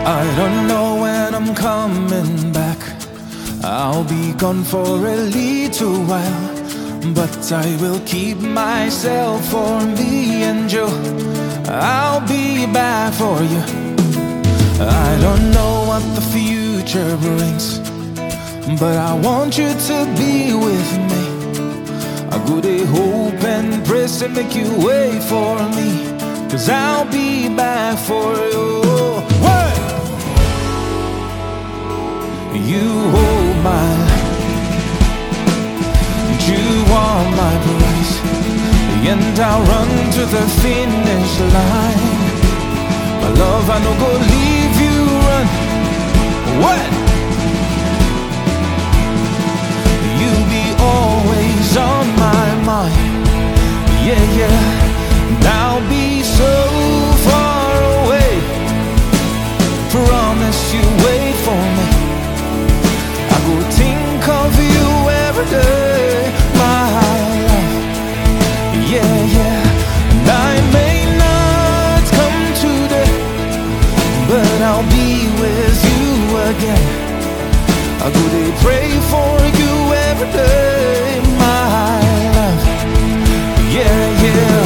I don't know when I'm coming back. I'll be gone for a little while, but I will keep myself for me and you. I'll be back for you. I don't know what the future brings, but I want you to be with me. I go to hope and pray to make you wait for me, 'cause I'll be back for you. What? You hold my life, you are my prize, and I'll run to the finish line. My love, I no go leave you run. What? You be always on my mind. Yeah, yeah. And I'll be so far away. Promise you wait for me. I go think of you every day, my love. Yeah, yeah. And I may not come today, but I'll be with you again. I go to pray for you every day, my love. Yeah, yeah.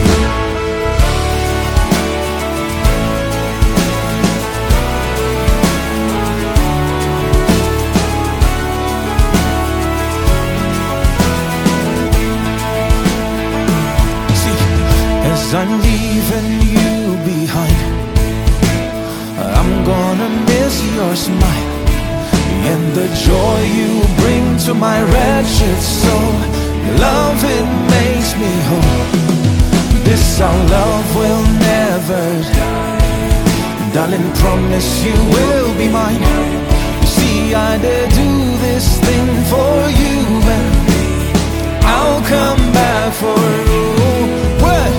As I'm leaving you behind, I'm gonna miss your smile and the joy you bring to my wretched soul. Your love, it makes me whole. This our love will never die. Darling, promise you will be mine. You see, I did do this thing for you, and I'll come back for you. What?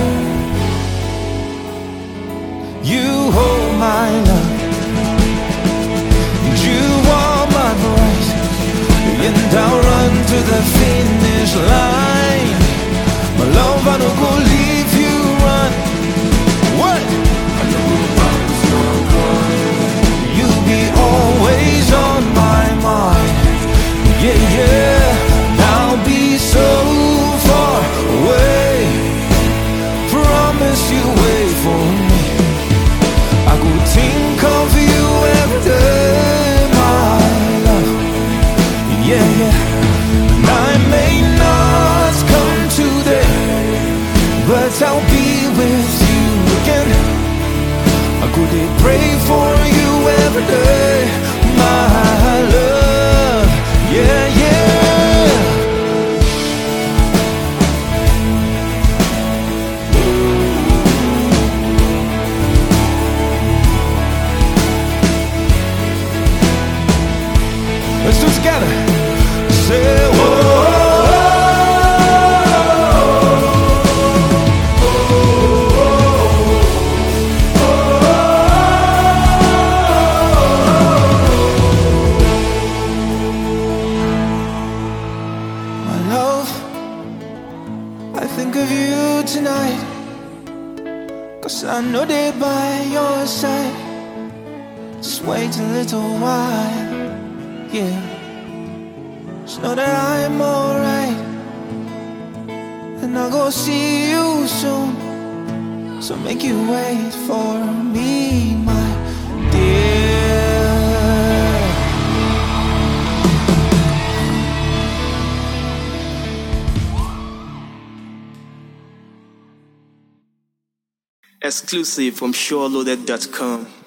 You hold my love, you are my prize, and I'll run to the finish line. My love, I don't go leave you run. What? I know promise you're gone. You'll be always on my mind. Yeah, yeah. And I'll be so far away. Promise you wait for me. I go think of you every day, my love. Yeah, yeah. And I may not come today, but I'll be with you again. I go to pray for you every day, my love. Yeah, yeah. Let's do it together. Say, my love, I think of you tonight, 'cause I know they're by your side. Just wait a little while. Yeah, just know that I'm alright, and I'll go see you soon. So make you wait for me, my dear. Exclusive from SureLoaded.com.